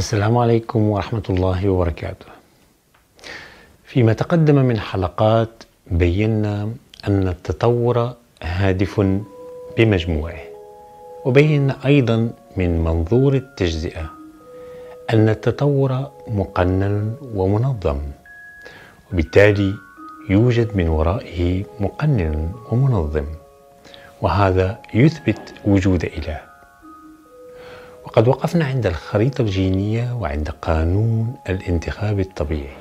السلام عليكم ورحمة الله وبركاته. فيما تقدم من حلقات بينا أن التطور هادف بمجموعه، وبينا أيضا من منظور التجزئة أن التطور مقنن ومنظم، وبالتالي يوجد من ورائه مقنن ومنظم، وهذا يثبت وجود إله. وقد وقفنا عند الخريطة الجينية وعند قانون الانتخاب الطبيعي.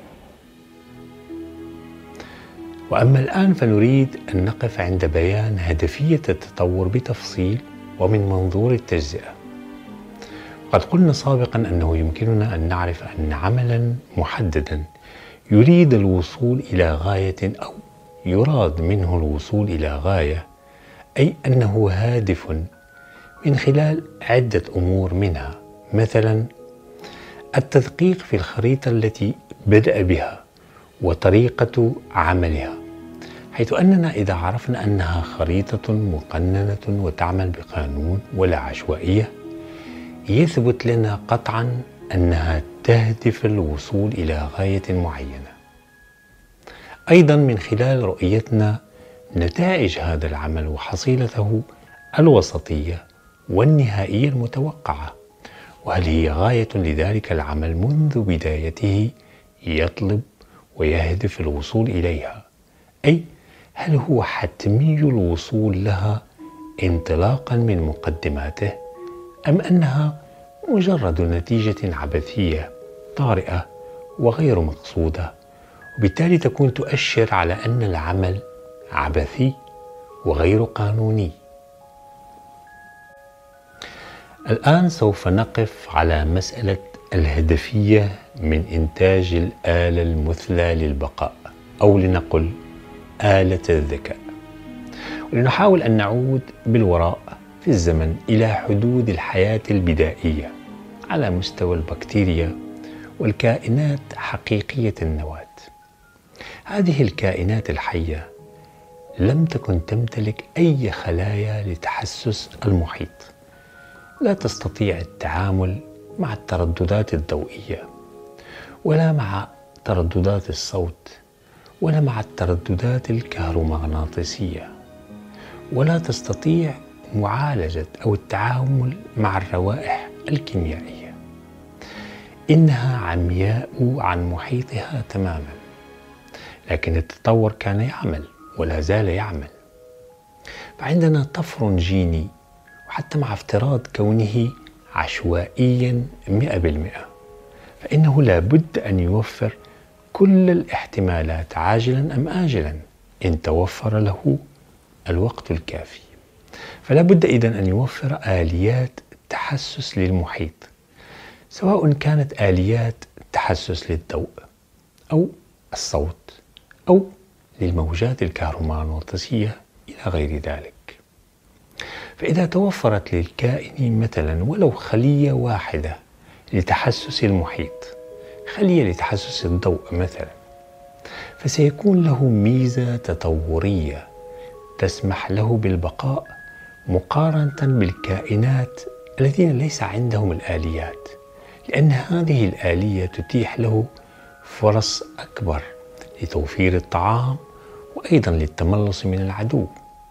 وأما الآن فنريد أن نقف عند بيان هدفية التطور بتفصيل ومن منظور التجزئة. وقد قلنا سابقا أنه يمكننا أن نعرف أن عملا محددا يريد الوصول إلى غاية أو يراد منه الوصول إلى غاية، أي أنه هادف من خلال عدة أمور، منها مثلا التدقيق في الخريطة التي بدأ بها وطريقة عملها، حيث أننا إذا عرفنا أنها خريطة مقننة وتعمل بقانون ولا عشوائية، يثبت لنا قطعا أنها تهدف الوصول إلى غاية معينة. أيضا من خلال رؤيتنا نتائج هذا العمل وحصيلته الوسطية والنهائية المتوقعة، وهل هي غاية لذلك العمل منذ بدايته يطلب ويهدف الوصول إليها، أي هل هو حتمي الوصول لها انطلاقا من مقدماته، أم أنها مجرد نتيجة عبثية طارئة وغير مقصودة، وبالتالي تكون تؤشر على أن العمل عبثي وغير قانوني. الآن سوف نقف على مسألة الهدفية من إنتاج الآلة المثلى للبقاء، أو لنقل آلة الذكاء، ولنحاول أن نعود بالوراء في الزمن إلى حدود الحياة البدائية على مستوى البكتيريا والكائنات حقيقية النواة. هذه الكائنات الحية لم تكن تمتلك أي خلايا لتحسس المحيط، لا تستطيع التعامل مع الترددات الضوئية، ولا مع ترددات الصوت، ولا مع الترددات الكهرومغناطيسية، ولا تستطيع معالجة أو التعامل مع الروائح الكيميائية. إنها عمياء عن محيطها تماما، لكن التطور كان يعمل ولا زال يعمل. فعندنا طفر جيني، وحتى مع افتراض كونه عشوائيا 100%، فإنه لا بد أن يوفر كل الاحتمالات عاجلا أم آجلا إن توفر له الوقت الكافي. فلا بد إذن أن يوفر آليات تحسس للمحيط، سواء كانت آليات تحسس للضوء أو الصوت أو للموجات الكهرومغناطيسية إلى غير ذلك. فإذا توفرت للكائن مثلا ولو خلية واحدة لتحسس المحيط، خلية لتحسس الضوء مثلا، فسيكون له ميزة تطورية تسمح له بالبقاء مقارنة بالكائنات الذين ليس عندهم الآليات، لأن هذه الآلية تتيح له فرص أكبر لتوفير الطعام وأيضا للتملص من العدو.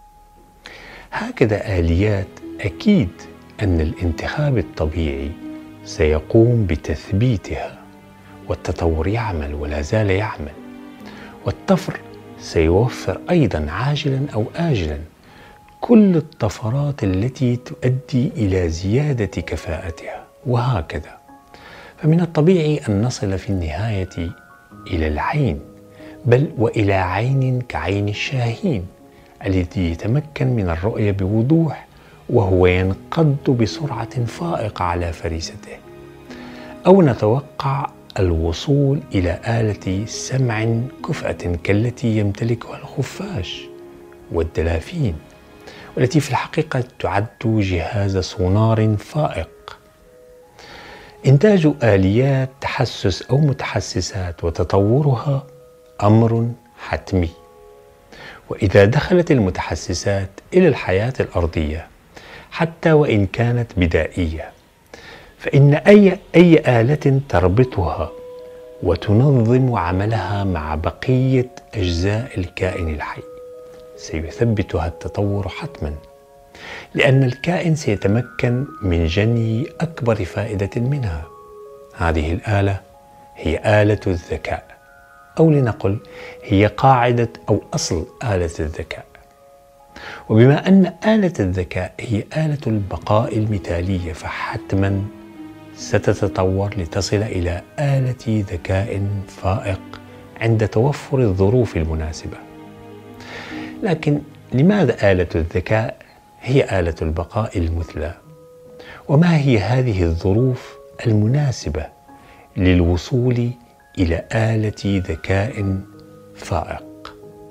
هكذا آليات أكيد أن الانتخاب الطبيعي سيقوم بتثبيتها، والتطور يعمل ولا زال يعمل، والطفر سيوفر أيضا عاجلا أو آجلا كل الطفرات التي تؤدي إلى زيادة كفاءتها، وهكذا. فمن الطبيعي أن نصل في النهاية إلى العين، بل وإلى عين كعين الشاهين الذي يتمكن من الرؤية بوضوح وهو ينقض بسرعة فائقة على فريسته، أو نتوقع الوصول إلى آلة سمع كفءة كالتي يمتلكها الخفاش والدلافين، والتي في الحقيقة تعد جهاز سونار فائق. إنتاج آليات تحسس أو متحسسات وتطورها أمر حتمي، وإذا دخلت المتحسسات إلى الحياة الأرضية حتى وإن كانت بدائية، فإن أي آلة تربطها وتنظم عملها مع بقية أجزاء الكائن الحي سيثبتها التطور حتماً، لأن الكائن سيتمكن من جني أكبر فائدة منها. هذه الآلة هي آلة الذكاء، أو لنقل هي قاعدة أو أصل آلة الذكاء. وبما أن آلة الذكاء هي آلة البقاء المثالية، فحتماً ستتطور لتصل إلى آلة ذكاء فائق عند توفر الظروف المناسبة. لكن لماذا آلة الذكاء هي آلة البقاء المثلى؟ وما هي هذه الظروف المناسبة للوصول إلى آلة ذكاء فائق؟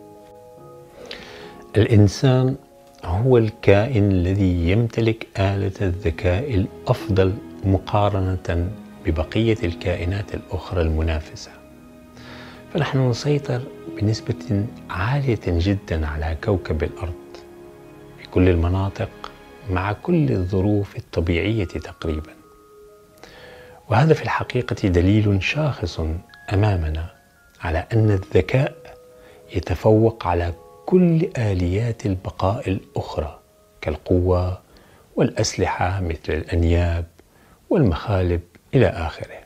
الإنسان هو الكائن الذي يمتلك آلة الذكاء الأفضل مقارنة ببقية الكائنات الأخرى المنافسة. فنحن نسيطر بنسبة عالية جدا على كوكب الأرض في كل المناطق مع كل الظروف الطبيعية تقريبا. وهذا في الحقيقة دليل شاخص أمامنا على أن الذكاء يتفوق على كل آليات البقاء الأخرى كالقوة والأسلحة مثل الأنياب والمخالب إلى آخره.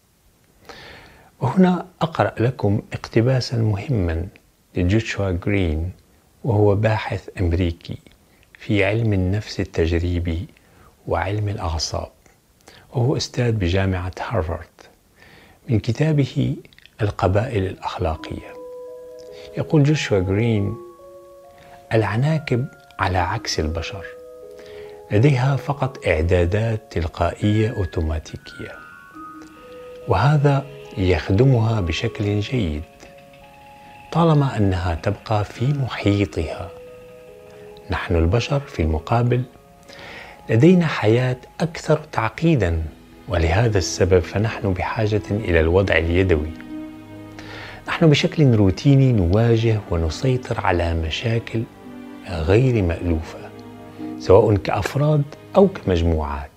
وهنا أقرأ لكم اقتباسا مهما لجوشوا جرين، وهو باحث أمريكي في علم النفس التجريبي وعلم الأعصاب، وهو أستاذ بجامعة هارفارد، من كتابه القبائل الأخلاقية. يقول جوشوا جرين: العناكب على عكس البشر لديها فقط إعدادات تلقائية أوتوماتيكية، وهذا يخدمها بشكل جيد طالما أنها تبقى في محيطها. نحن البشر في المقابل لدينا حياة أكثر تعقيداً، ولهذا السبب فنحن بحاجة إلى الوضع اليدوي. نحن بشكل روتيني نواجه ونسيطر على مشاكل غير مألوفة، سواء كأفراد أو كمجموعات.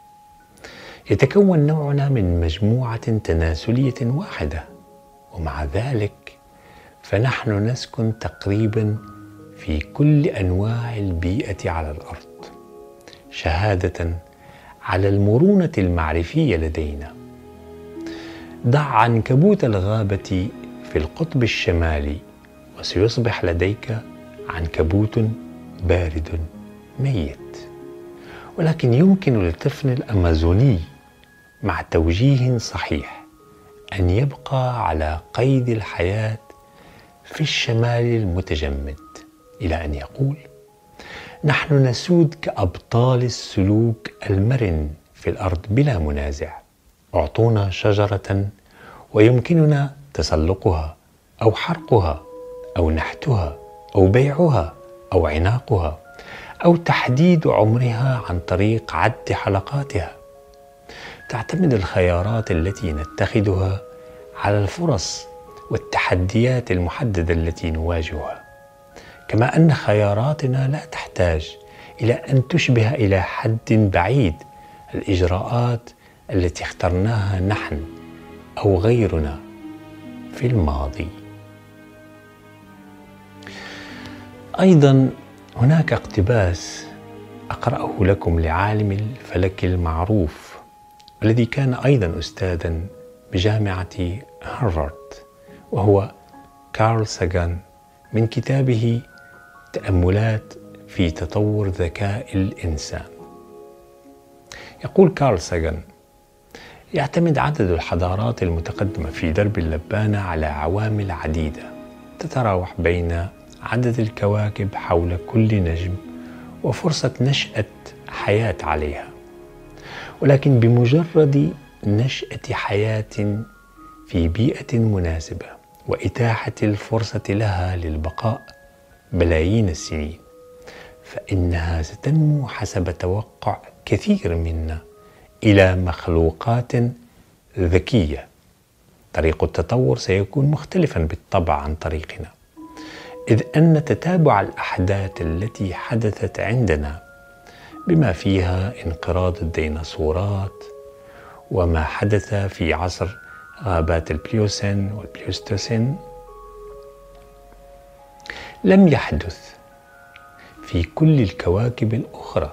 يتكون نوعنا من مجموعة تناسلية واحدة، ومع ذلك فنحن نسكن تقريبا في كل أنواع البيئة على الأرض، شهادة على المرونة المعرفية لدينا. ضع عنكبوت الغابة في القطب الشمالي وسيصبح لديك عنكبوت بارد ميت. ولكن يمكن للطفل الأمازوني مع توجيه صحيح أن يبقى على قيد الحياة في الشمال المتجمد، إلى أن يقول: نحن نسود كأبطال السلوك المرن في الأرض بلا منازع. أعطونا شجرة ويمكننا تسلقها أو حرقها أو نحتها أو بيعها أو عناقها أو تحديد عمرها عن طريق عد حلقاتها. تعتمد الخيارات التي نتخذها على الفرص والتحديات المحددة التي نواجهها، كما أن خياراتنا لا تحتاج إلى أن تشبه إلى حد بعيد الإجراءات التي اخترناها نحن أو غيرنا في الماضي. أيضا هناك اقتباس أقرأه لكم لعالم الفلك المعروف والذي كان أيضا أستاذا بجامعة هارفارد، وهو كارل ساغان، من كتابه تأملات في تطور ذكاء الإنسان. يقول كارل ساغان: يعتمد عدد الحضارات المتقدمة في درب اللبانة على عوامل عديدة تتراوح بين عدد الكواكب حول كل نجم وفرصة نشأة حياة عليها، ولكن بمجرد نشأة حياة في بيئة مناسبة وإتاحة الفرصة لها للبقاء بلايين السنين، فإنها ستنمو حسب توقع كثير منا إلى مخلوقات ذكية. طريق التطور سيكون مختلفا بالطبع عن طريقنا، إذ أن تتابع الأحداث التي حدثت عندنا بما فيها انقراض الديناصورات وما حدث في عصر غابات البليوسين والبليوستوسين لم يحدث في كل الكواكب الأخرى،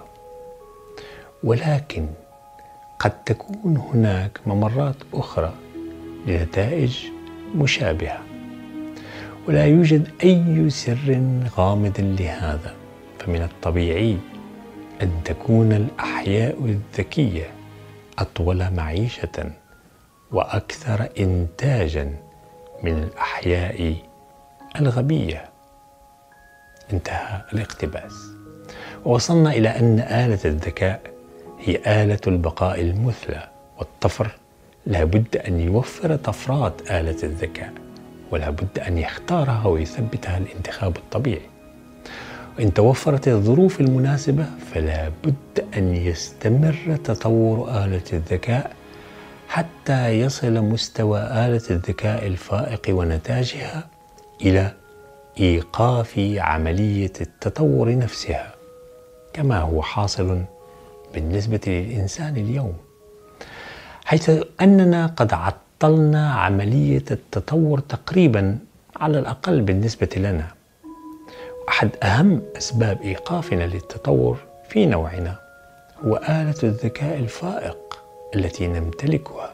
ولكن قد تكون هناك ممرات أخرى لنتائج مشابهة، ولا يوجد أي سر غامض لهذا. فمن الطبيعي أن تكون الأحياء الذكية أطول معيشة وأكثر إنتاجا من الأحياء الغبية. انتهى الاقتباس. ووصلنا إلى أن آلة الذكاء هي آلة البقاء المثلى، والطفر لا بد أن يوفر طفرات آلة الذكاء، ولا بد أن يختارها ويثبتها الانتخاب الطبيعي. وإن توفرت الظروف المناسبة فلا بد أن يستمر تطور آلة الذكاء حتى يصل مستوى آلة الذكاء الفائق ونتاجها إلى إيقاف عملية التطور نفسها، كما هو حاصل بالنسبة للإنسان اليوم، حيث أننا قد عطلنا عملية التطور تقريبا، على الأقل بالنسبة لنا. أحد أهم أسباب إيقافنا للتطور في نوعنا هو آلة الذكاء الفائق التي نمتلكها،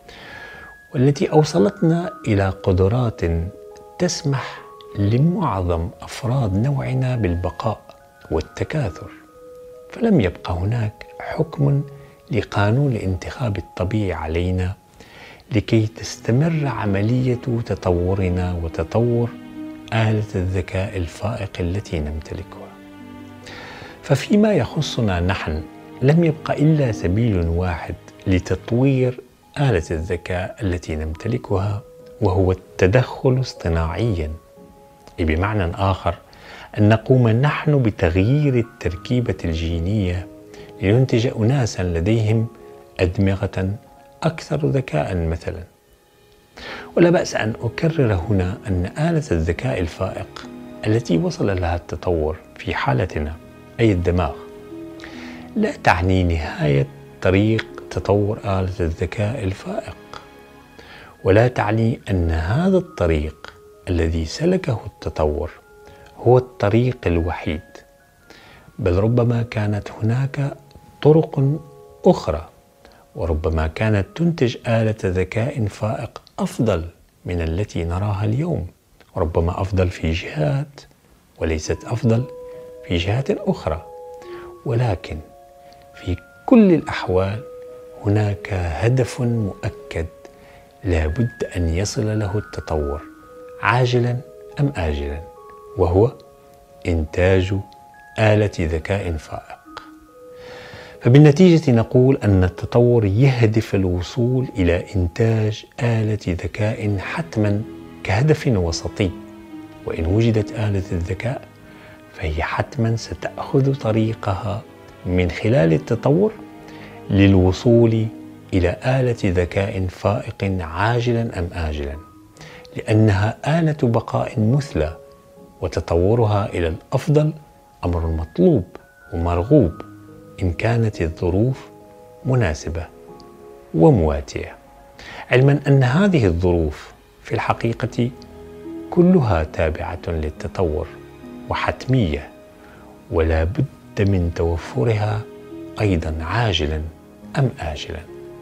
والتي أوصلتنا إلى قدرات تسمح لمعظم أفراد نوعنا بالبقاء والتكاثر. فلم يبق هناك حكم لقانون الانتخاب الطبيعي علينا لكي تستمر عملية تطورنا وتطور آلة الذكاء الفائق التي نمتلكها. ففيما يخصنا نحن لم يبق إلا سبيل واحد لتطوير آلة الذكاء التي نمتلكها، وهو التدخل اصطناعيا، بمعنى آخر أن نقوم نحن بتغيير التركيبة الجينية لننتج أناسا لديهم أدمغة أكثر ذكاء مثلا. ولا بأس أن أكرر هنا أن آلة الذكاء الفائق التي وصل لها التطور في حالتنا، أي الدماغ، لا تعني نهاية طريق تطور آلة الذكاء الفائق، ولا تعني أن هذا الطريق الذي سلكه التطور هو الطريق الوحيد، بل ربما كانت هناك طرق أخرى، وربما كانت تنتج آلة ذكاء فائق أفضل من التي نراها اليوم، وربما أفضل في جهات وليست أفضل في جهات أخرى. ولكن في كل الأحوال هناك هدف مؤكد لا بد أن يصل له التطور عاجلا أم آجلا، وهو إنتاج آلة ذكاء فائق. فبالنتيجة نقول أن التطور يهدف الوصول إلى إنتاج آلة ذكاء حتما كهدف وسطي، وإن وجدت آلة الذكاء فهي حتما ستأخذ طريقها من خلال التطور للوصول إلى آلة ذكاء فائق عاجلا أم آجلا، لأنها آلة بقاء مثلى، وتطورها إلى الأفضل أمر مطلوب ومرغوب إن كانت الظروف مناسبة ومواتية، علما أن هذه الظروف في الحقيقة كلها تابعة للتطور وحتمية، ولا بد من توفرها أيضا عاجلا أم آجلا.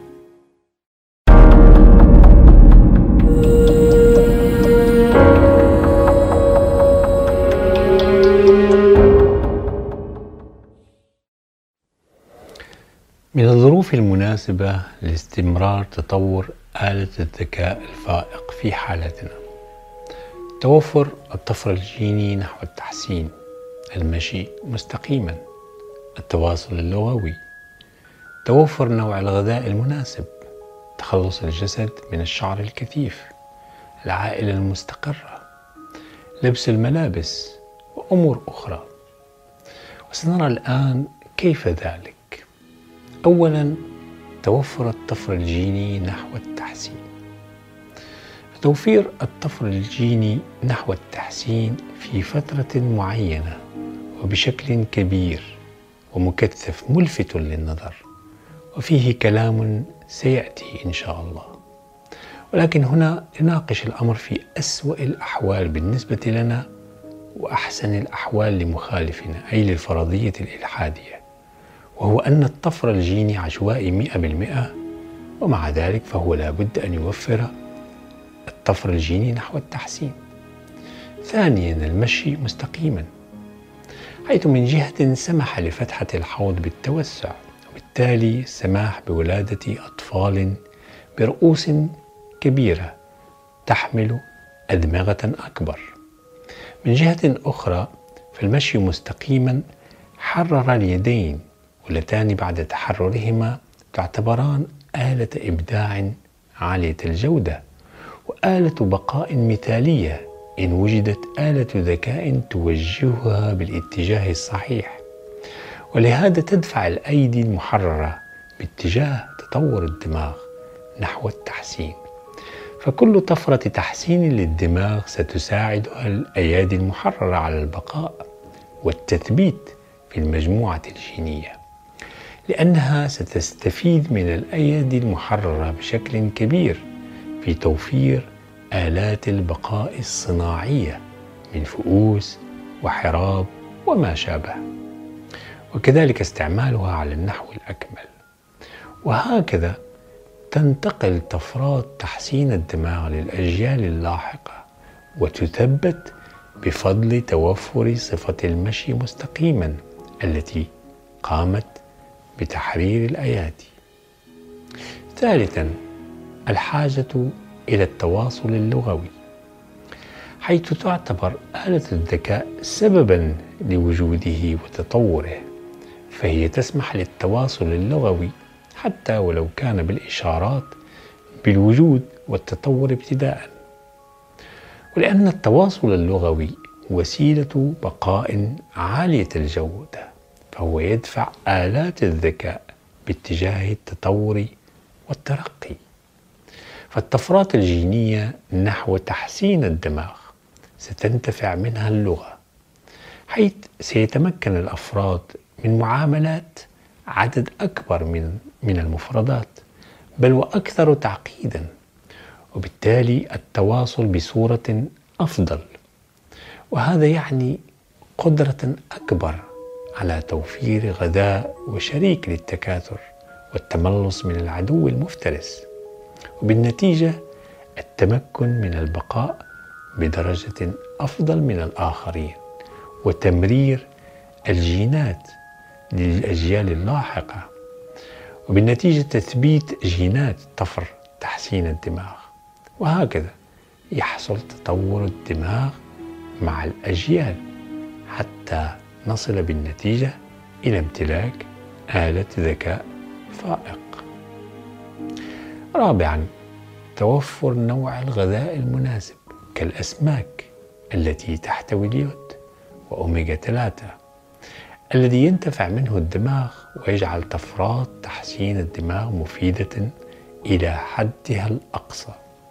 من الظروف المناسبة لاستمرار تطور آلة الذكاء الفائق في حالتنا توفر الطفر الجيني نحو التحسين، المشي مستقيما، التواصل اللغوي، توفر نوع الغذاء المناسب، تخلص الجسد من الشعر الكثيف، العائلة المستقرة، لبس الملابس وأمور أخرى. وسنرى الآن كيف ذلك. أولا، توفر الطفر الجيني نحو التحسين. توفير الطفر الجيني نحو التحسين في فترة معينة وبشكل كبير ومكثف ملفت للنظر، وفيه كلام سيأتي إن شاء الله. ولكن هنا نناقش الأمر في أسوأ الأحوال بالنسبة لنا وأحسن الأحوال لمخالفنا، أي للفرضية الإلحادية، وهو أن الطفر الجيني عشوائي 100%، ومع ذلك فهو لا بد أن يوفر الطفر الجيني نحو التحسين. ثانيا، المشي مستقيما، حيث من جهة سمح لفتحة الحوض بالتوسع، وبالتالي السماح بولادة أطفال برؤوس كبيرة تحمل أدمغة أكبر. من جهة أخرى، فالمشي مستقيما حرر اليدين، واللتان بعد تحررهما تعتبران آلة إبداع عالية الجودة، وآلة بقاء مثالية إن وجدت آلة ذكاء توجهها بالاتجاه الصحيح. ولهذا تدفع الأيدي المحررة باتجاه تطور الدماغ نحو التحسين. فكل طفرة تحسين للدماغ ستساعدها الأيادي المحررة على البقاء والتثبيت في المجموعة الجينية، لأنها ستستفيد من الأيادي المحررة بشكل كبير في توفير آلات البقاء الصناعية من فؤوس وحراب وما شابه، وكذلك استعمالها على النحو الأكمل. وهكذا تنتقل طفرات تحسين الدماغ للأجيال اللاحقة، وتثبت بفضل توفر صفة المشي مستقيما التي قامت بتحرير الأيادي. ثالثا، الحاجة إلى التواصل اللغوي، حيث تعتبر آلة الذكاء سببا لوجوده وتطوره، فهي تسمح للتواصل اللغوي حتى ولو كان بالإشارات بالوجود والتطور ابتداء. ولأن التواصل اللغوي وسيلة بقاء عالية الجودة، فهو يدفع آلات الذكاء باتجاه التطور والترقي. فالطفرات الجينية نحو تحسين الدماغ ستنتفع منها اللغة، حيث سيتمكن الأفراد من معاملات عدد أكبر من المفردات، بل وأكثر تعقيدا، وبالتالي التواصل بصورة أفضل. وهذا يعني قدرة أكبر على توفير غذاء وشريك للتكاثر والتملص من العدو المفترس، وبالنتيجة التمكن من البقاء بدرجة أفضل من الآخرين، وتمرير الجينات للأجيال اللاحقة، وبالنتيجة تثبيت جينات طفر تحسين الدماغ. وهكذا يحصل تطور الدماغ مع الأجيال حتى نصل بالنتيجة إلى امتلاك آلة ذكاء فائق. رابعا، توفر نوع الغذاء المناسب كالأسماك التي تحتوي اليود وأوميغا 3 الذي ينتفع منه الدماغ ويجعل طفرات تحسين الدماغ مفيدة إلى حدها الأقصى.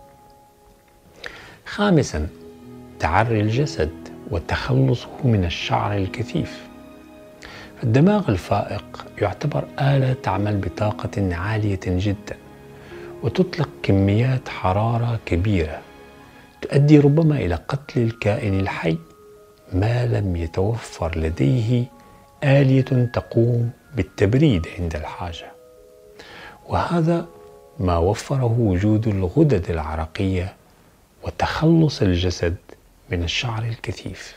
خامسا، تعري الجسد وتخلصه من الشعر الكثيف. فالدماغ الفائق يعتبر آلة تعمل بطاقة عالية جدا، وتطلق كميات حرارة كبيرة تؤدي ربما إلى قتل الكائن الحي ما لم يتوفر لديه آلية تقوم بالتبريد عند الحاجة. وهذا ما وفره وجود الغدد العرقية وتخلص الجسد من الشعر الكثيف.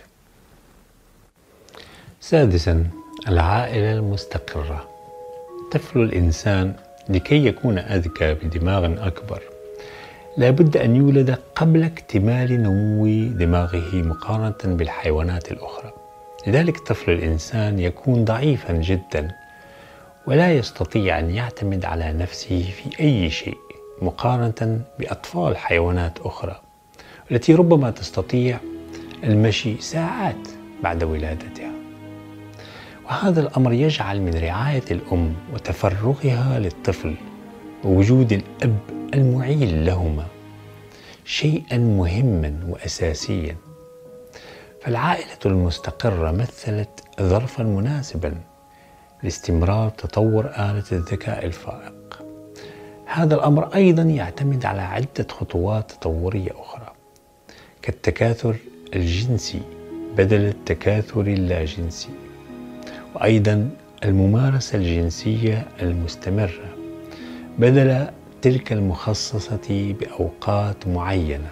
سادسا، العائلة المستقرة. طفل الإنسان لكي يكون أذكى بدماغ أكبر لا بد أن يولد قبل اكتمال نمو دماغه مقارنة بالحيوانات الأخرى. لذلك طفل الإنسان يكون ضعيفا جدا ولا يستطيع أن يعتمد على نفسه في أي شيء مقارنة بأطفال حيوانات أخرى التي ربما تستطيع المشي ساعات بعد ولادتها. وهذا الأمر يجعل من رعاية الأم وتفرغها للطفل ووجود الأب المعيل لهما شيئا مهما وأساسيا. فالعائلة المستقرة مثلت ظرفا مناسبا لاستمرار تطور آلة الذكاء الفائق. هذا الأمر أيضا يعتمد على عدة خطوات تطورية أخرى، كالتكاثر الجنسي بدل التكاثر اللاجنسي، وأيضا الممارسة الجنسية المستمرة بدل تلك المخصصة بأوقات معينة.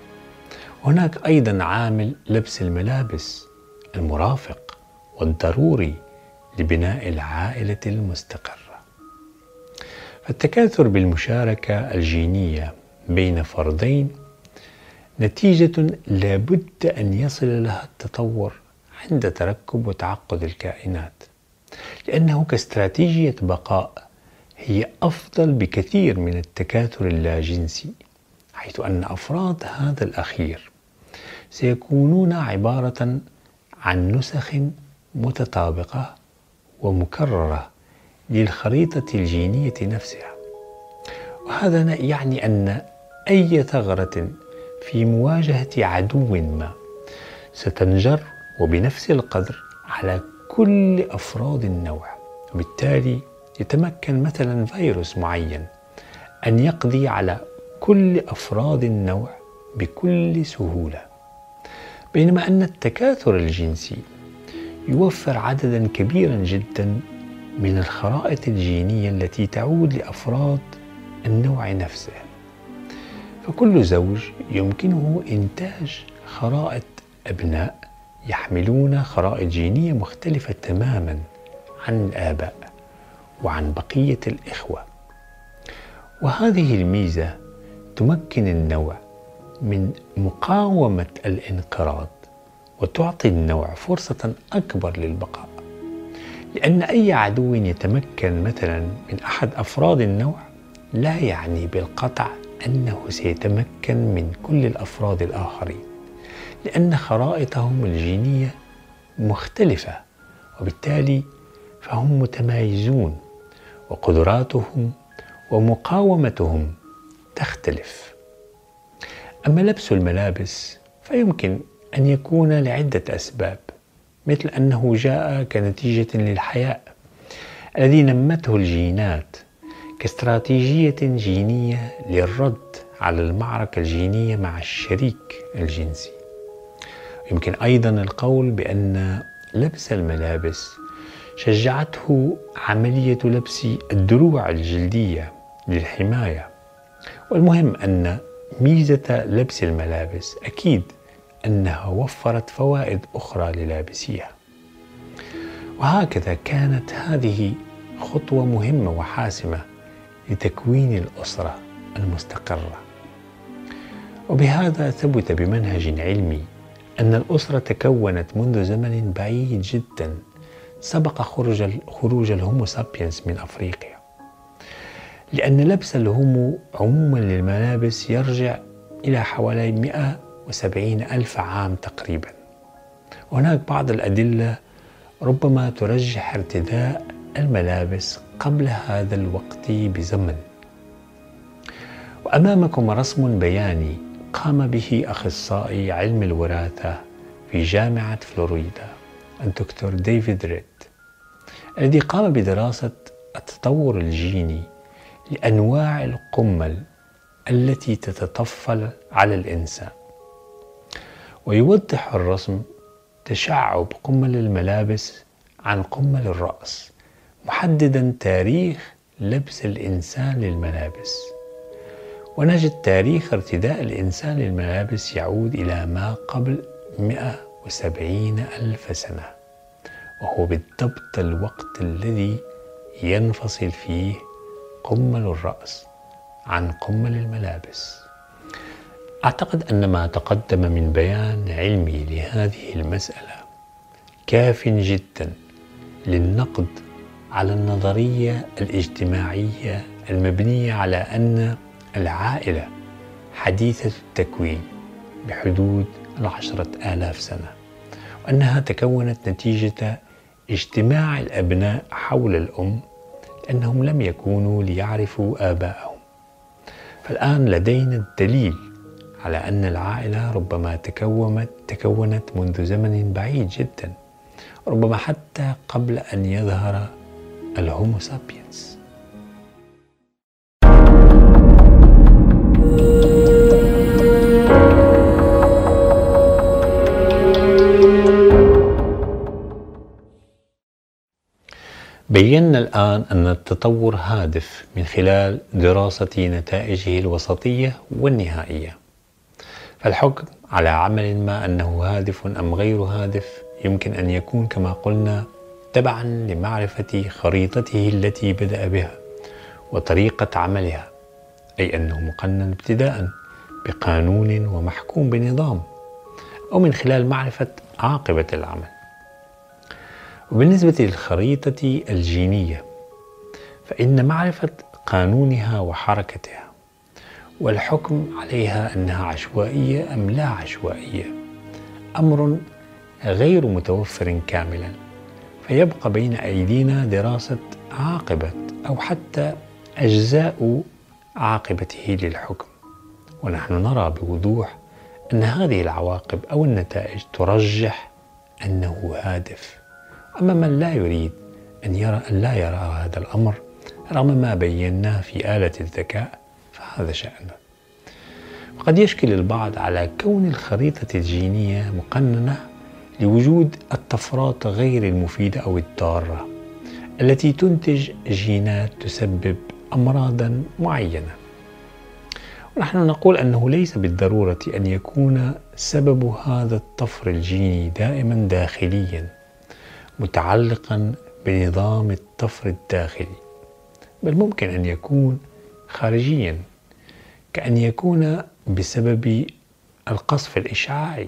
هناك أيضا عامل لبس الملابس المرافق والضروري لبناء العائلة المستقرة. فالتكاثر بالمشاركة الجينية بين فردين نتيجة لابد أن يصل لها التطور عند تركب وتعقد الكائنات، لأنه كاستراتيجية بقاء هي أفضل بكثير من التكاثر اللاجنسي، حيث أن أفراد هذا الأخير سيكونون عبارة عن نسخ متطابقة ومكررة للخريطة الجينية نفسها. وهذا يعني أن أي ثغرة في مواجهة عدو ما ستنجر وبنفس القدر على كل أفراد النوع، وبالتالي يتمكن مثلا فيروس معين أن يقضي على كل أفراد النوع بكل سهولة. بينما أن التكاثر الجنسي يوفر عددا كبيرا جدا من الخرائط الجينية التي تعود لأفراد النوع نفسه، فكل زوج يمكنه إنتاج خرائط أبناء يحملون خرائط جينية مختلفة تماما عن الآباء وعن بقية الإخوة. وهذه الميزة تمكن النوع من مقاومة الانقراض وتعطي النوع فرصة أكبر للبقاء، لأن أي عدو يتمكن مثلا من أحد أفراد النوع لا يعني بالقطع أنه سيتمكن من كل الأفراد الآخرين، لأن خرائطهم الجينية مختلفة، وبالتالي فهم متمايزون وقدراتهم ومقاومتهم تختلف. أما لبس الملابس فيمكن أن يكون لعدة أسباب، مثل أنه جاء كنتيجة للحياء الذي نمته الجينات كاستراتيجية جينية للرد على المعركة الجينية مع الشريك الجنسي. يمكن أيضا القول بأن لبس الملابس شجعته عملية لبس الدروع الجلدية للحماية. والمهم أن ميزة لبس الملابس أكيد أنها وفرت فوائد أخرى للابسيها. وهكذا كانت هذه خطوة مهمة وحاسمة لتكوين الأسرة المستقرة. وبهذا ثبت بمنهج علمي أن الأسرة تكونت منذ زمن بعيد جدا سبق خروج الهومو سابينس من أفريقيا، لأن لبس الهومو عموما للملابس يرجع إلى حوالي 170 ألف عام تقريبا. وهناك بعض الأدلة ربما ترجح ارتداء الملابس قبل هذا الوقت بزمن. وأمامكم رسم بياني قام به أخصائي علم الوراثة في جامعة فلوريدا الدكتور ديفيد ريد، الذي قام بدراسة التطور الجيني لأنواع القمل التي تتطفل على الإنسان. ويوضح الرسم تشعب قمل الملابس عن قمل الرأس، محددا تاريخ لبس الإنسان للملابس. ونجد تاريخ ارتداء الإنسان للملابس يعود إلى ما قبل 170 ألف سنة، وهو بالضبط الوقت الذي ينفصل فيه قمل الرأس عن قمل الملابس. أعتقد أن ما تقدم من بيان علمي لهذه المسألة كاف جدا للنقد على النظرية الاجتماعية المبنية على أن العائلة حديثة التكوين بحدود 10,000 سنة، وأنها تكونت نتيجة اجتماع الأبناء حول الأم لأنهم لم يكونوا ليعرفوا آباءهم. فالآن لدينا الدليل على أن العائلة ربما تكونت منذ زمن بعيد جدا، ربما حتى قبل أن يظهر الهومو سابينس. بينا الآن أن التطور هادف من خلال دراسة نتائجه الوسطية والنهائية. فالحكم على عمل ما أنه هادف أم غير هادف يمكن أن يكون كما قلنا تبعا لمعرفة خريطته التي بدأ بها وطريقة عملها، أي أنه مقنن ابتداء بقانون ومحكوم بنظام، أو من خلال معرفة عاقبة العمل. وبالنسبة للخريطة الجينية فإن معرفة قانونها وحركتها والحكم عليها أنها عشوائية أم لا عشوائية أمر غير متوفر كاملا، فيبقى بين أيدينا دراسة عاقبة أو حتى أجزاء عاقبته للحكم. ونحن نرى بوضوح أن هذه العواقب أو النتائج ترجح أنه هادف. أما من لا يريد أن لا يرى هذا الأمر رغم ما بيناه في آلة الذكاء فهذا شأنه. وقد يشكل البعض على كون الخريطة الجينية مقننة لوجود الطفرات غير المفيدة أو الضارة التي تنتج جينات تسبب أمراضا معينة. ونحن نقول أنه ليس بالضرورة أن يكون سبب هذا الطفر الجيني دائما داخليا متعلقا بنظام الطفر الداخلي، بل ممكن أن يكون خارجيا، كأن يكون بسبب القصف الإشعاعي،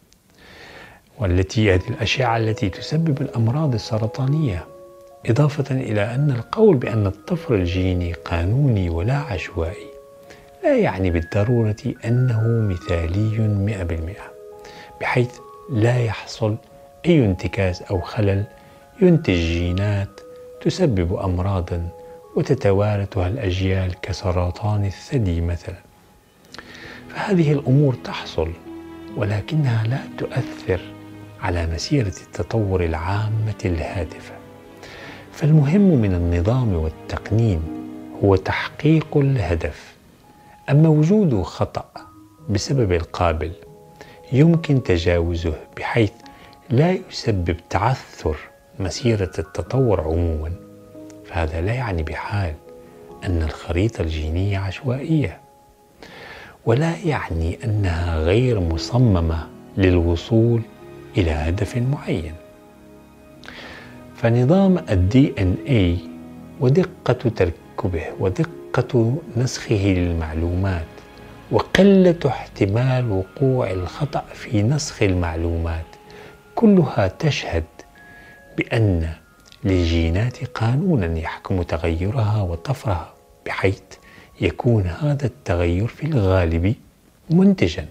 والتي هذه الأشعة التي تسبب الأمراض السرطانية، إضافة إلى أن القول بأن الطفر الجيني قانوني ولا عشوائي لا يعني بالضرورة أنه مثالي 100%، بحيث لا يحصل أي انتكاس أو خلل ينتج جينات تسبب أمراضا وتتوارثها الأجيال كسرطان الثدي مثلا. فهذه الأمور تحصل ولكنها لا تؤثر على مسيرة التطور العامة الهادفة. فالمهم من النظام والتقنين هو تحقيق الهدف. أما وجود خطأ بسبب القابل يمكن تجاوزه بحيث لا يسبب تعثر مسيرة التطور عموما، فهذا لا يعني بحال أن الخريطة الجينية عشوائية، ولا يعني أنها غير مصممة للوصول إلى هدف معين. فنظام DNA ودقة تركبه ودقة نسخه للمعلومات وقلة احتمال وقوع الخطأ في نسخ المعلومات كلها تشهد بأن للجينات قانونا يحكم تغيرها وطفرها، بحيث يكون هذا التغير في الغالب منتجا.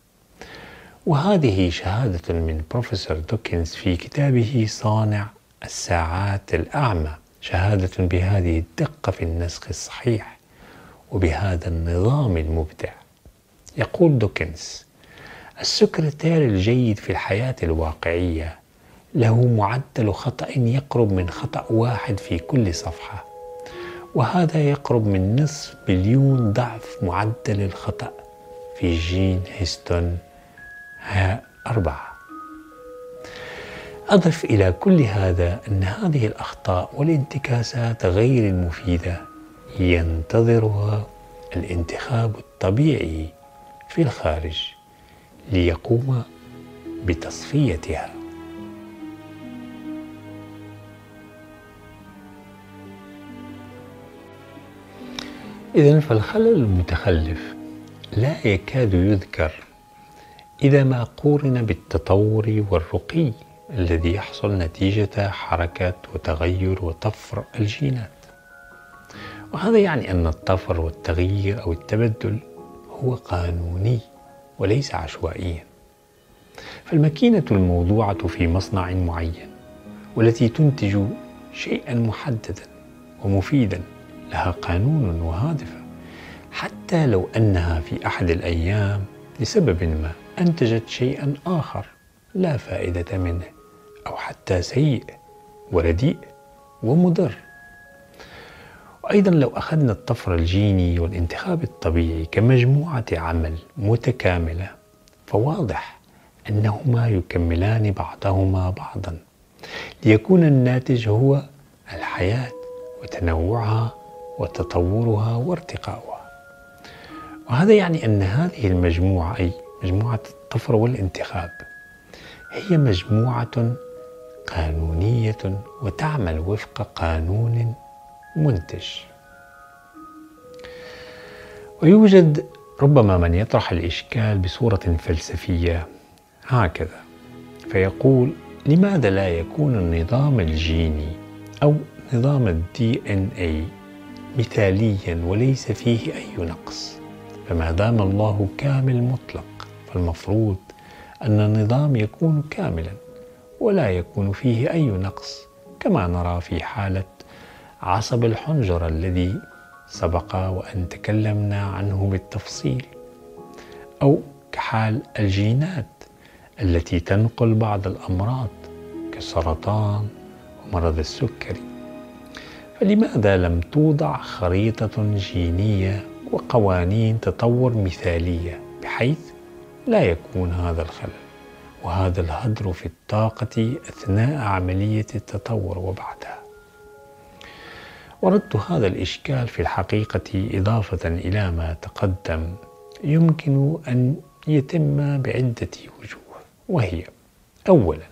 وهذه شهادة من بروفيسور دوكنز في كتابه صانع الساعات الأعمى، شهادة بهذه الدقة في النسخ الصحيح وبهذا النظام المبدع. يقول دوكنز: السكرتير الجيد في الحياة الواقعية له معدل خطأ يقرب من خطأ واحد في كل صفحة، وهذا يقرب من 500,000,000 ضعف معدل الخطأ في جين هيستون 4. أضف إلى كل هذا أن هذه الأخطاء والانتكاسات غير المفيدة ينتظرها الانتخاب الطبيعي في الخارج ليقوم بتصفيتها. إذن فالخلل المتخلف لا يكاد يذكر إذا ما قورن بالتطور والرقي الذي يحصل نتيجة حركة وتغير وطفر الجينات. وهذا يعني أن الطفر والتغيير أو التبدل هو قانوني وليس عشوائيا. فالماكينة الموضوعة في مصنع معين والتي تنتج شيئا محددا ومفيدا لها قانون وهادفة، حتى لو أنها في أحد الأيام لسبب ما أنتجت شيئا آخر لا فائدة منه أو حتى سيء ورديء ومضر، وأيضا لو أخذنا الطفر الجيني والانتخاب الطبيعي كمجموعة عمل متكاملة، فواضح أنهما يكملان بعضهما بعضا ليكون الناتج هو الحياة وتنوعها وتطورها وارتقاؤها. وهذا يعني أن هذه المجموعة، أي مجموعة الطفر والانتخاب، هي مجموعة قانونية وتعمل وفق قانون منتج. ويوجد ربما من يطرح الإشكال بصورة فلسفية هكذا، فيقول: لماذا لا يكون النظام الجيني أو نظام ال DNA مثاليا وليس فيه أي نقص؟ فما دام الله كامل مطلق فالمفروض أن النظام يكون كاملا ولا يكون فيه أي نقص، كما نرى في حالة عصب الحنجرة الذي سبق وأن تكلمنا عنه بالتفصيل، أو كحال الجينات التي تنقل بعض الأمراض كالسرطان ومرض السكري. فلماذا لم توضع خريطة جينية وقوانين تطور مثالية بحيث لا يكون هذا الخلل وهذا الهدر في الطاقة أثناء عملية التطور وبعدها؟ ورد هذا الإشكال في الحقيقة إضافة إلى ما تقدم يمكن أن يتم بعدة وجوه، وهي: أولا،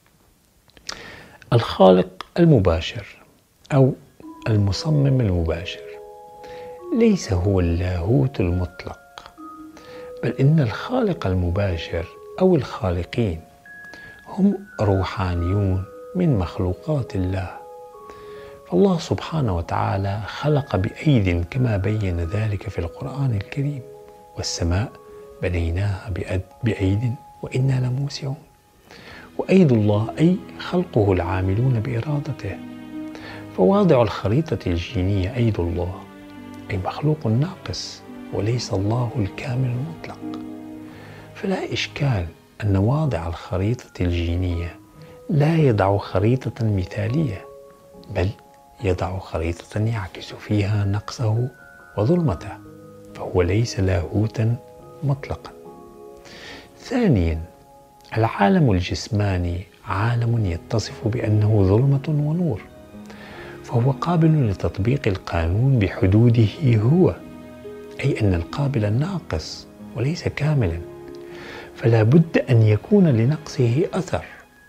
الخالق المباشر أو المصمم المباشر ليس هو اللاهوت المطلق، بل إن الخالق المباشر أو الخالقين هم روحانيون من مخلوقات الله. فالله سبحانه وتعالى خلق بأيد كما بين ذلك في القرآن الكريم: والسماء بنيناها بأيد وإنا لموسعون. وأيد الله أي خلقه العاملون بإرادته. فواضع الخريطة الجينية أيد الله، أي مخلوق ناقص وليس الله الكامل المطلق. فلا إشكال أن واضع الخريطة الجينية لا يضع خريطة مثالية، بل يضع خريطة يعكس فيها نقصه وظلمته، فهو ليس لاهوتا مطلقا. ثانيا، العالم الجسماني عالم يتصف بأنه ظلمة ونور، فهو قابل لتطبيق القانون بحدوده هو، أي أن القابل ناقص وليس كاملا، فلا بد أن يكون لنقصه أثر.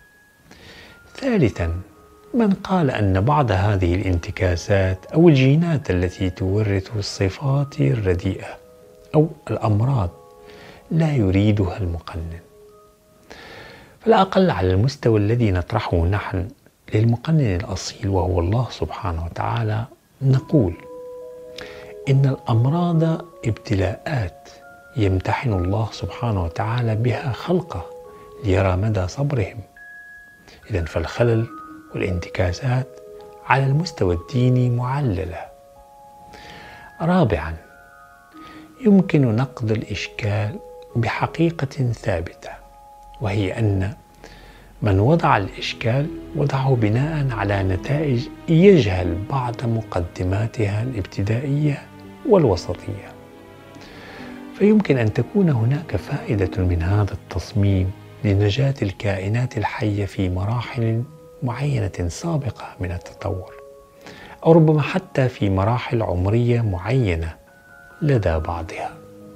ثالثا، من قال أن بعض هذه الانتكاسات أو الجينات التي تورث الصفات الرديئة أو الأمراض لا يريدها المقنن، فلا أقل على المستوى الذي نطرحه نحن للمقنن الأصيل وهو الله سبحانه وتعالى نقول إن الأمراض ابتلاءات يمتحن الله سبحانه وتعالى بها خلقه ليرى مدى صبرهم. إذن فالخلل والانتكاسات على المستوى الديني معللة. رابعا، يمكن نقد الإشكال بحقيقة ثابتة، وهي أن من وضع الإشكال وضعه بناء على نتائج يجهل بعض مقدماتها الابتدائية والوسطية. فيمكن أن تكون هناك فائدة من هذا التصميم لنجاة الكائنات الحية في مراحل معينة سابقة من التطور، أو ربما حتى في مراحل عمرية معينة لدى بعضها.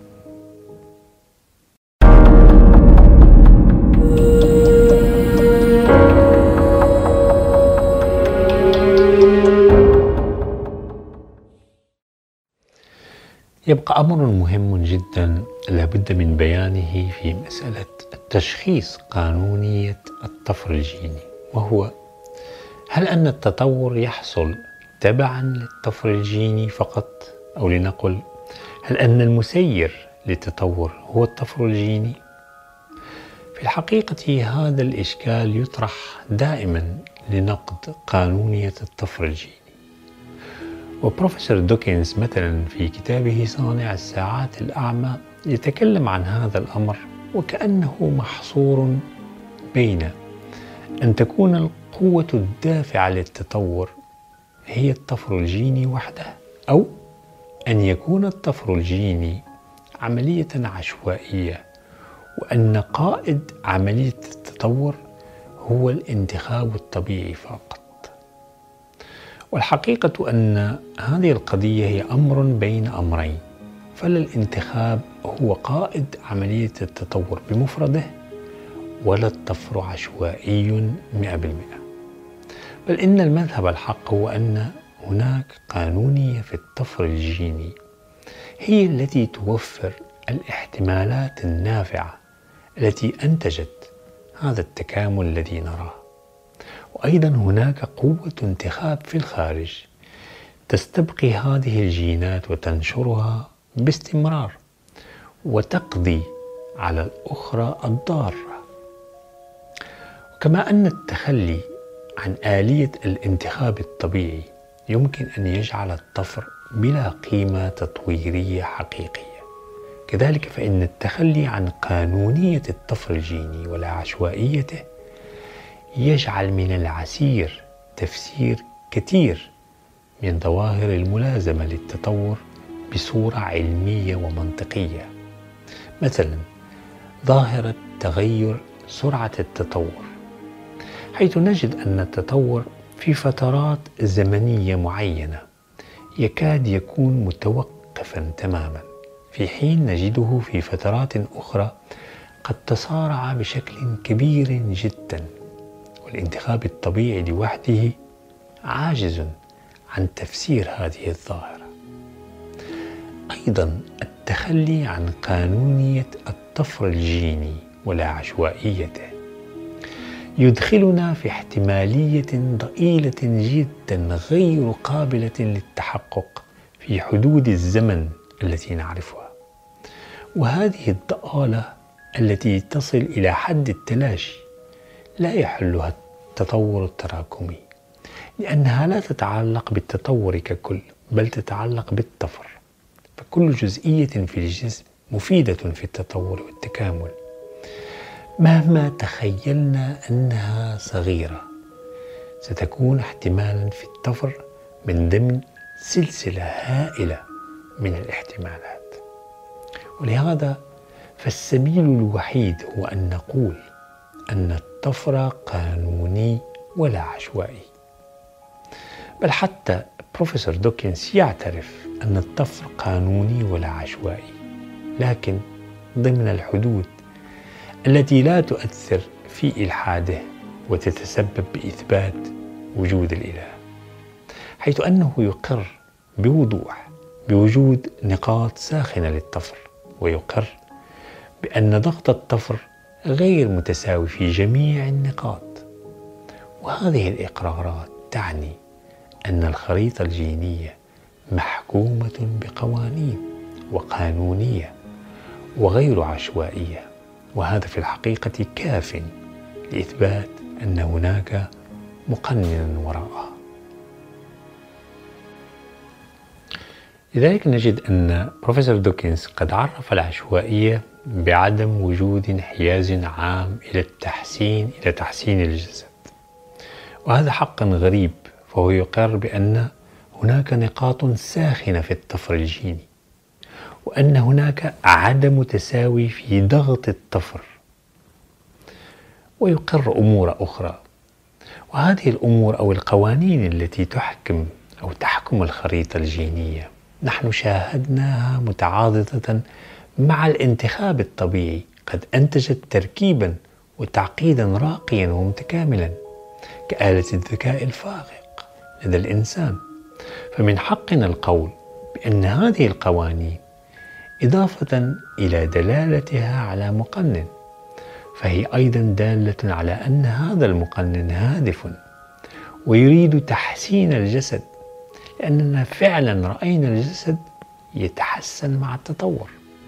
يبقى أمر مهم جدا لابد من بيانه في مسألة التشخيص قانونية الطفر الجيني، وهو: هل أن التطور يحصل تبعا للطفر الجيني فقط؟ أو لنقل: هل أن المسير للتطور هو الطفر الجيني؟ في الحقيقة هذا الإشكال يطرح دائما لنقد قانونية الطفر الجيني. وبروفيسور دوكنز مثلا في كتابه صانع الساعات الأعمى يتكلم عن هذا الأمر وكأنه محصور بين أن تكون القوة الدافعة للتطور هي الطفر الجيني وحده، أو أن يكون الطفر الجيني عملية عشوائية، وأن قائد عملية التطور هو الانتخاب الطبيعي فقط. والحقيقة أن هذه القضية هي أمر بين أمرين، فلا الانتخاب هو قائد عملية التطور بمفرده، ولا الطفر عشوائي 100%. بل إن المذهب الحق هو أن هناك قانونية في الطفر الجيني هي التي توفر الاحتمالات النافعة التي أنتجت هذا التكامل الذي نراه. وأيضا هناك قوة انتخاب في الخارج تستبقي هذه الجينات وتنشرها باستمرار وتقضي على الأخرى الضارة. كما أن التخلي عن آلية الانتخاب الطبيعي يمكن أن يجعل الطفر بلا قيمة تطويرية حقيقية، كذلك فإن التخلي عن قانونية الطفر الجيني ولا عشوائيته يجعل من العسير تفسير كثير من ظواهر الملازمة للتطور بصورة علمية ومنطقية. مثلا ظاهرة تغير سرعة التطور، حيث نجد أن التطور في فترات زمنية معينة يكاد يكون متوقفا تماما، في حين نجده في فترات أخرى قد تسارع بشكل كبير جدا. والانتخاب الطبيعي لوحده عاجز عن تفسير هذه الظاهرة. أيضا التخلي عن قانونية الطفر الجيني ولا عشوائيته يدخلنا في احتمالية ضئيلة جدا غير قابلة للتحقق في حدود الزمن التي نعرفها. وهذه الضآلة التي تصل إلى حد التلاشي لا يحلها التطور التراكمي، لأنها لا تتعلق بالتطور ككل، بل تتعلق بالطفر. فكل جزئية في الجسم مفيدة في التطور والتكامل، مهما تخيلنا أنها صغيرة ستكون احتمالا في الطفر من ضمن سلسلة هائلة من الاحتمالات. ولهذا فالسبيل الوحيد هو أن نقول أن الطفر قانوني ولا عشوائي. بل حتى بروفيسور دوكنز يعترف أن الطفر قانوني ولا عشوائي، لكن ضمن الحدود التي لا تؤثر في إلحاده وتتسبب بإثبات وجود الإله، حيث أنه يقر بوضوح بوجود نقاط ساخنة للطفر، ويقر بأن ضغط الطفر غير متساوي في جميع النقاط. وهذه الإقرارات تعني أن الخريطة الجينية محكومة بقوانين وقانونية وغير عشوائية، وهذا في الحقيقة كاف لإثبات أن هناك مقننا وراءها. لذلك نجد أن بروفيسور دوكنز قد عرف العشوائية بعدم وجود انحياز عام إلى تحسين الجسد، وهذا حقا غريب. فهو يقر بأن هناك نقاط ساخنة في الطفر الجيني، وأن هناك عدم تساوي في ضغط الطفر، ويقر أمور أخرى. وهذه الأمور أو القوانين التي تحكم الخريطة الجينية نحن شاهدناها متعاضدة مع الانتخاب الطبيعي، قد أنتجت تركيبا وتعقيدا راقيا ومتكاملا كآلة الذكاء الفائق لدى الإنسان. فمن حقنا القول بأن هذه القوانين إضافة إلى دلالتها على مقنن، فهي أيضا دالة على أن هذا المقنن هادف ويريد تحسين الجسد، لأننا فعلا رأينا الجسد يتحسن مع التطور.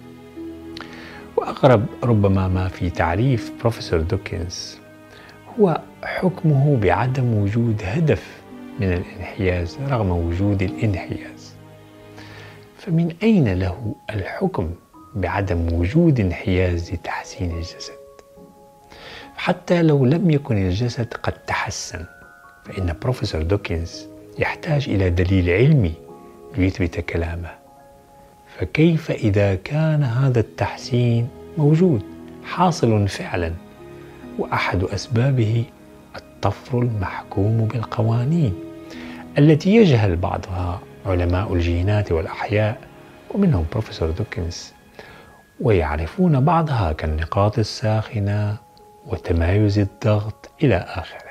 وأغرب ربما ما في تعريف بروفيسور دوكنز هو حكمه بعدم وجود هدف من الانحياز رغم وجود الانحياز. فمن أين له الحكم بعدم وجود انحياز لتحسين الجسد؟ حتى لو لم يكن الجسد قد تحسن، فإن بروفيسور دوكنز يحتاج إلى دليل علمي ليثبت كلامه. فكيف إذا كان هذا التحسين موجود حاصل فعلا، وأحد أسبابه الطفر المحكوم بالقوانين التي يجهل بعضها علماء الجينات والأحياء ومنهم بروفيسور دوكنز، ويعرفون بعضها كالنقاط الساخنة وتمايز الضغط إلى آخره.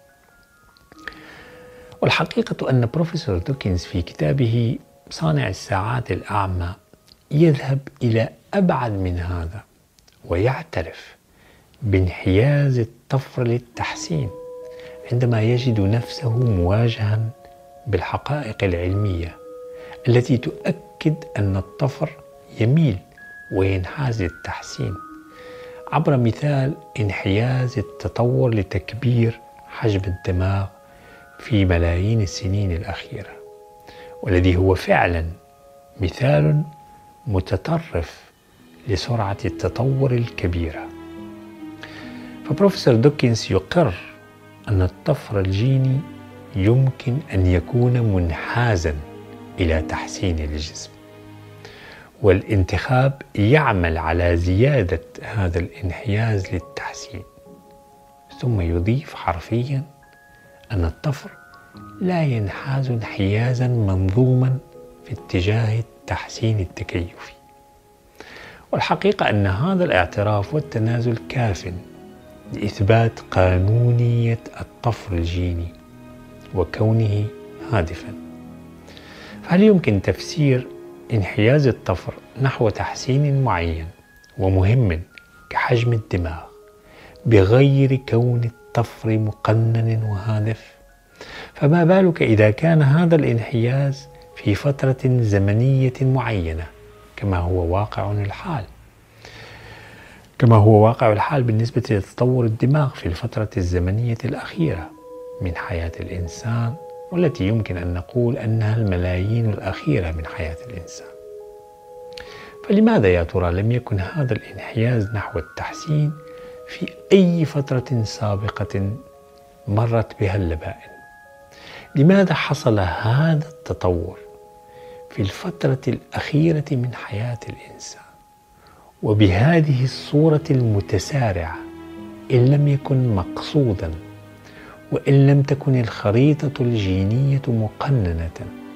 والحقيقة أن بروفيسور دوكنز في كتابه صانع الساعات الأعمى يذهب إلى أبعد من هذا، ويعترف بانحياز الطفر للتحسين عندما يجد نفسه مواجها بالحقائق العلمية التي تؤكد أن الطفر يميل وينحاز للتحسين عبر مثال انحياز التطور لتكبير حجم الدماغ في ملايين السنين الأخيرة، والذي هو فعلا مثال متطرف لسرعة التطور الكبيرة. فبروفيسور دوكنز يقر أن الطفر الجيني يمكن أن يكون منحازا إلى تحسين الجسم، والانتخاب يعمل على زيادة هذا الانحياز للتحسين. ثم يضيف حرفيا أن الطفر لا ينحاز انحيازا منظوما في اتجاه التحسين التكيفي. والحقيقة أن هذا الاعتراف والتنازل كاف لإثبات قانونية الطفر الجيني وكونه هادفا. فهل يمكن تفسير انحياز الطفر نحو تحسين معين ومهم كحجم الدماغ بغير كون الطفر مقنن وهادف؟ فما بالك إذا كان هذا الانحياز في فترة زمنية معينة كما هو واقع الحال بالنسبة لتطور الدماغ في الفترة الزمنية الأخيرة من حياة الإنسان، والتي يمكن أن نقول أنها الملايين الأخيرة من حياة الإنسان. فلماذا يا ترى لم يكن هذا الانحياز نحو التحسين في أي فترة سابقة مرت بها اللبائن؟ لماذا حصل هذا التطور في الفترة الأخيرة من حياة الإنسان وبهذه الصورة المتسارعة إن لم يكن مقصودا وإن لم تكن الخريطة الجينية مقننة؟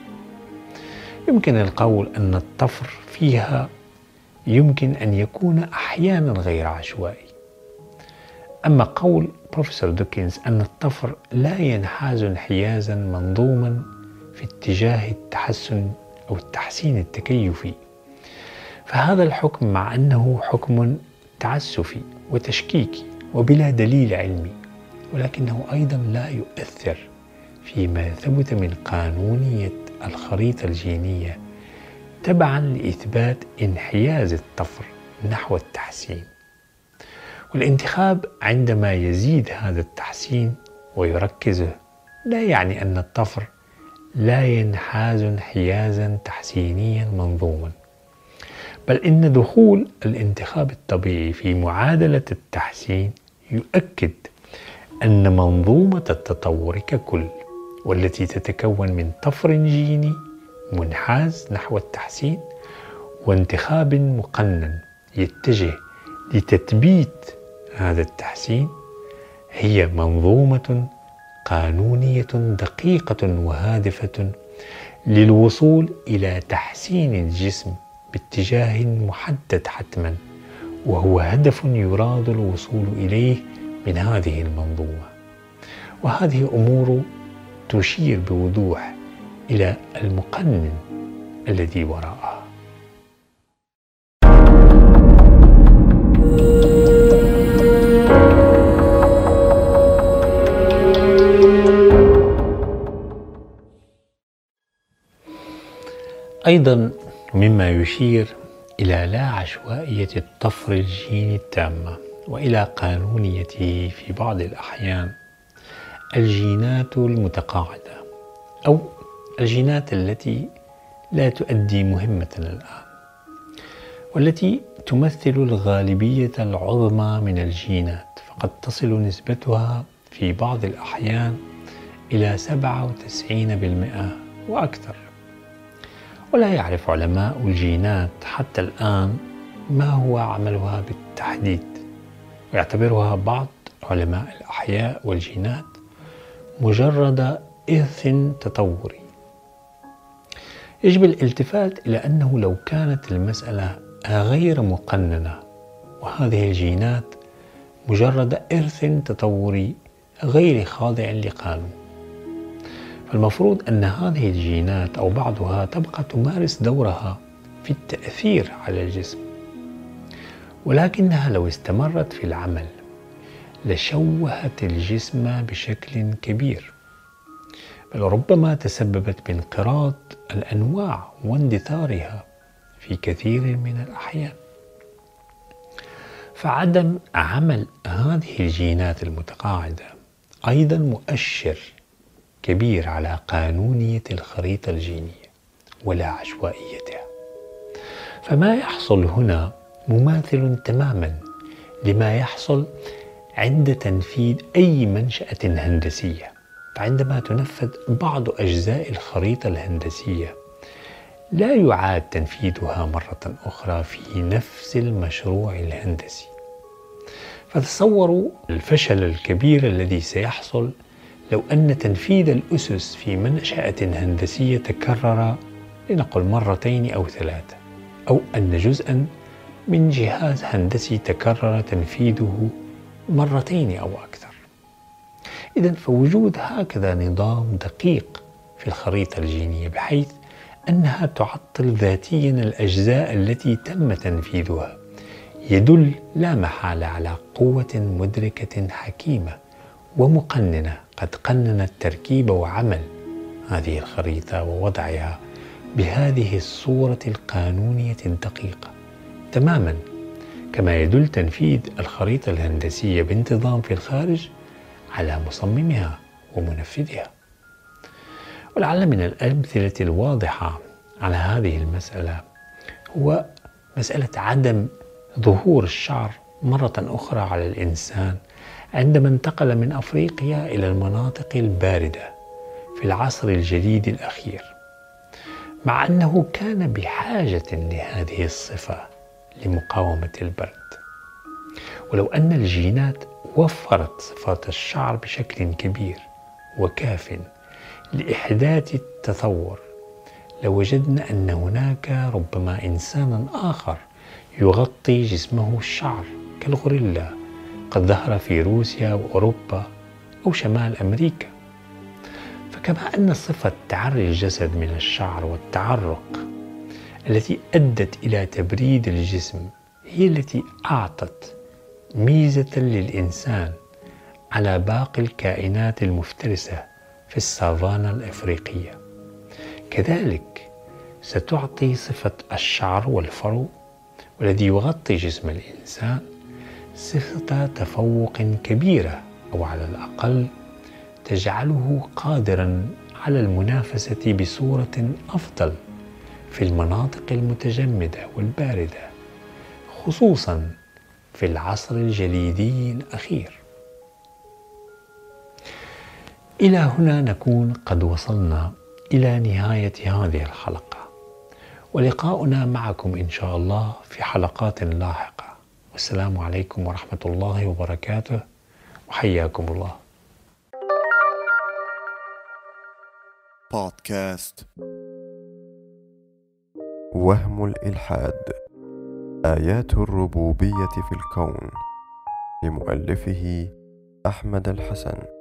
يمكن القول أن الطفر فيها يمكن أن يكون أحيانا غير عشوائي. أما قول بروفيسور دوكنز أن الطفر لا ينحاز انحيازا منظوما في اتجاه التحسن أو التحسين التكيفي، فهذا الحكم مع أنه حكم تعسفي وتشكيكي وبلا دليل علمي، ولكنه أيضا لا يؤثر فيما ثبت من قانونية الخريطة الجينية تبعا لإثبات انحياز الطفر نحو التحسين. والانتخاب عندما يزيد هذا التحسين ويركزه لا يعني أن الطفر لا ينحاز انحيازا تحسينيا منظوما، بل إن دخول الانتخاب الطبيعي في معادلة التحسين يؤكد أن منظومة التطور ككل، والتي تتكون من طفر جيني منحاز نحو التحسين وانتخاب مقنن يتجه لتثبيت هذا التحسين، هي منظومة قانونية دقيقة وهادفة للوصول إلى تحسين الجسم باتجاه محدد حتما، وهو هدف يراد الوصول إليه من هذه المنظومة. وهذه أمور تشير بوضوح إلى المقنن الذي وراءها. أيضا مما يشير إلى لا عشوائية الطفر الجيني التامة وإلى قانونيته في بعض الأحيان الجينات المتقاعدة أو الجينات التي لا تؤدي مهمة الآن، والتي تمثل الغالبية العظمى من الجينات، فقد تصل نسبتها في بعض الأحيان إلى 97% وأكثر. ولا يعرف علماء الجينات حتى الآن ما هو عملها بالتحديد، ويعتبرها بعض علماء الأحياء والجينات مجرد إرث تطوري. يجب الالتفات إلى أنه لو كانت المسألة غير مقننة وهذه الجينات مجرد إرث تطوري غير خاضع لقانون، فالمفروض أن هذه الجينات أو بعضها تبقى تمارس دورها في التأثير على الجسم، ولكنها لو استمرت في العمل لشوهت الجسم بشكل كبير، بل ربما تسببت بانقراض الأنواع واندثارها في كثير من الأحيان. فعدم عمل هذه الجينات المتقاعدة أيضا مؤشر كبير على قانونية الخريطة الجينية ولا عشوائيتها. فما يحصل هنا مماثل تماما لما يحصل عند تنفيذ أي منشأة هندسية. فعندما تنفذ بعض أجزاء الخريطة الهندسية لا يعاد تنفيذها مرة أخرى في نفس المشروع الهندسي. فتصوروا الفشل الكبير الذي سيحصل لو أن تنفيذ الأسس في منشأة هندسية تكرر لنقل مرتين أو ثلاثة، أو أن جزءا من جهاز هندسي تكرر تنفيذه مرتين أو أكثر. إذن فوجود هكذا نظام دقيق في الخريطة الجينية بحيث أنها تعطل ذاتيا الأجزاء التي تم تنفيذها يدل لا محالة على قوة مدركة حكيمة ومقننة قد قننت تركيب وعمل هذه الخريطة ووضعها بهذه الصورة القانونية الدقيقة تماما، كما يدل تنفيذ الخريطة الهندسية بانتظام في الخارج على مصممها ومنفذها. ولعل من الأمثلة الواضحة على هذه المسألة هو مسألة عدم ظهور الشعر مرة أخرى على الإنسان عندما انتقل من أفريقيا إلى المناطق الباردة في العصر الجديد الأخير، مع أنه كان بحاجة لهذه الصفة لمقاومة البرد. ولو أن الجينات وفرت صفات الشعر بشكل كبير وكاف لإحداث التطور لوجدنا أن هناك ربما إنسانا آخر يغطي جسمه الشعر كالغوريلا قد ظهر في روسيا وأوروبا أو شمال أمريكا. فكما أن صفة تعري الجسد من الشعر والتعرق التي أدت إلى تبريد الجسم هي التي أعطت ميزة للإنسان على باقي الكائنات المفترسة في السافانا الإفريقية، كذلك ستعطي صفة الشعر والفرو والذي يغطي جسم الإنسان صفة تفوق كبيرة، أو على الأقل تجعله قادرا على المنافسة بصورة أفضل في المناطق المتجمدة والباردة، خصوصا في العصر الجليدي الأخير. إلى هنا نكون قد وصلنا إلى نهاية هذه الحلقة، ولقاؤنا معكم إن شاء الله في حلقات لاحقة. والسلام عليكم ورحمة الله وبركاته، وحياكم الله. بودكاست وهم الإلحاد، آيات الربوبية في الكون، لمؤلفه أحمد الحسن.